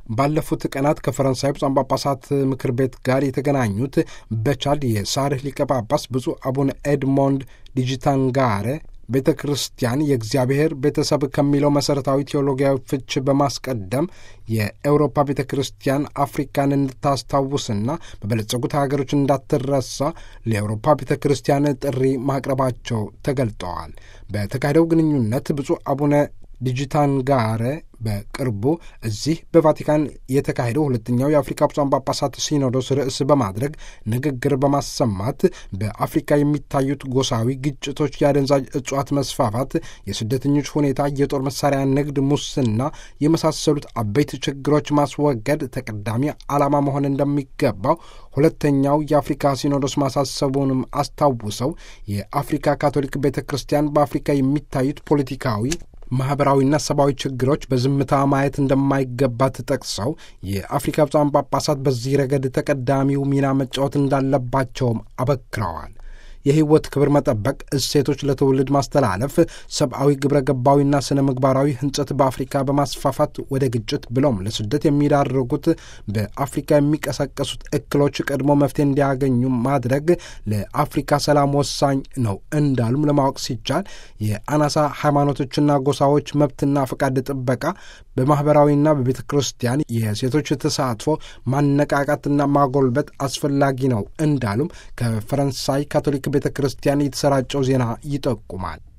ባለፉት ቀናት ከፈረንሳይ ብፁዓን ጳጳሳት ምክር ቤት ጋር የተገናኙት በቻድ የሳርህ ሊቀ ጳጳስ ብፁዕ አቡነ ኤድሞንድ ዲጂታንጋሬ ቤተ ክርስቲያን የእግዚአብሔር ቤተሰብ ከሚለው መሠረታዊ ቴዎሎጊያዊ ፍች በማስቀደም የአውሮፓ ቤተ ክርስቲያን አፍሪካን እንድታስታውስና በበለጸጉት ሀገሮች እንዳትረሳ ለአውሮፓ ቤተ ክርስቲያን ጥሪ ማቅረባቸው ተገልጠዋል። በተካሄደው ግንኙነት ብፁዕ አቡነ ዲጂታንጋሬ በቅርቡ እዚህ በቫቲካን የተካሄደው ሁለተኛው የአፍሪካ ብፁዓን ጳጳሳት ሲኖዶስ ርዕስ በማድረግ ንግግር በማሰማት በአፍሪካ የሚታዩት ጎሳዊ ግጭቶች፣ የአደንዛዥ እጽዋት መስፋፋት፣ የስደተኞች ሁኔታ፣ የጦር መሳሪያ ንግድ፣ ሙስና የመሳሰሉት አበይት ችግሮች ማስወገድ ተቀዳሚ ዓላማ መሆን እንደሚገባው ሁለተኛው የአፍሪካ ሲኖዶስ ማሳሰቡንም አስታውሰው የአፍሪካ ካቶሊክ ቤተ ክርስቲያን በአፍሪካ የሚታዩት ፖለቲካዊ ማኅበራዊና ሰብአዊ ችግሮች በዝምታ ማየት እንደማይገባት ጠቅሰው የአፍሪካ ብፁዓን ጳጳሳት በዚህ ረገድ ተቀዳሚው ሚና መጫወት እንዳለባቸውም አበክረዋል። የሕይወት ክብር መጠበቅ፣ እሴቶች ለትውልድ ማስተላለፍ፣ ሰብአዊ ግብረ ገባዊና ስነ ምግባራዊ ሕንጸት በአፍሪካ በማስፋፋት ወደ ግጭት ብሎም ለስደት የሚዳርጉት በአፍሪካ የሚቀሰቀሱት እክሎች ቀድሞ መፍትሄ እንዲያገኙ ማድረግ ለአፍሪካ ሰላም ወሳኝ ነው እንዳሉም ለማወቅ ሲቻል የአናሳ ሃይማኖቶችና ጎሳዎች መብትና ፈቃድ ጥበቃ በማኅበራዊና በቤተ ክርስቲያን የሴቶች ተሳትፎ ማነቃቃትና ማጎልበት አስፈላጊ ነው እንዳሉም ከፈረንሳይ ካቶሊክ ቤተ ክርስቲያን የተሰራጨው ዜና ይጠቁማል።